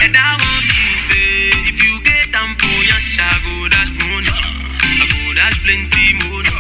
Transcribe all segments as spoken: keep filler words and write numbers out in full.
And I want me say, if you get them for your shago, that's money. I go, that's plenty money.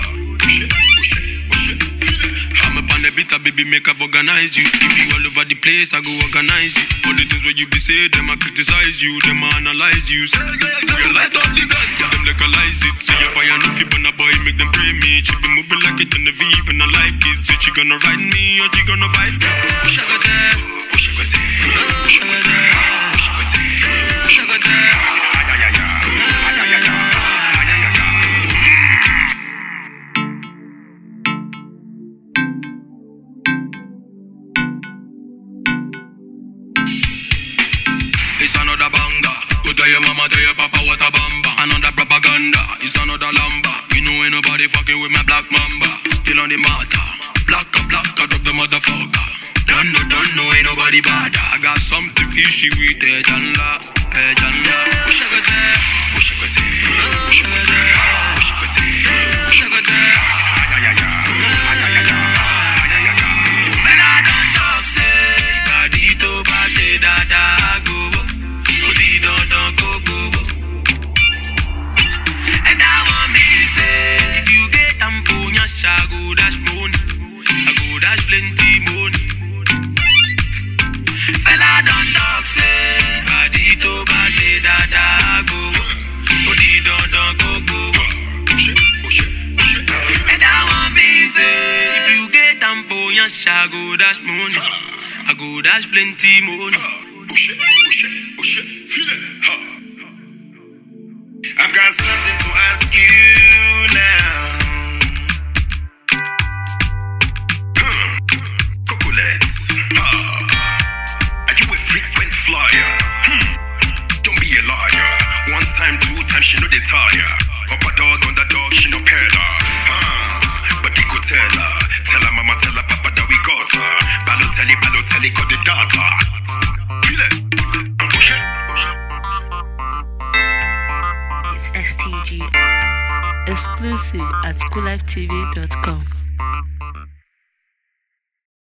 I'm up on the beat, baby, make I've organize you. If you all over the place, I go organize you. All the things where you be say, them I criticize you, them I analyze you. Say, you light up the gun, tell them legalize it. Say you fire no fit, but a boy make them pray me. She be moving like it on the V, and I like it. Say she gonna ride me, or she gonna bite me. Push her go there, push her go there, push her go there, push her go there, push her go there. It's another banger. Go tell your mama, tell your papa what a bamba. Another propaganda. It's another lamba. You know ain't nobody fucking with my black mamba. Still on the matter. Black a black a drop the motherfucker. Don't know, don't know, ain't nobody bother. I got something fishy with edge and la, edge and la. Push a go there, push a go there, push a go there, push a go there, push a go there. Ay ay ay ay ay ay ay. When I don't talk, say, Gadito ba say dada go. And I want me to say, if you get them for your shago, that's money. I go, that's plenty money. Fella don't talk, say, Badito ba say dada go. Odi don't don't go go. And I want me to say, if you get them for your shago, that's money. I go, that's plenty money. I've got something to ask you now. Hmm. Cocolettes. Ah. Are you a frequent flyer? Hmm. Don't be a liar. One time, two times, she know they tire. Up a dog on the dog, she no peddler. Ah. But they go tell her. Tell her mama, tell her papa that we got her. Balotelli, Balotelli, got the data. Feel it. It's S T G exclusive at cool life T V dot com.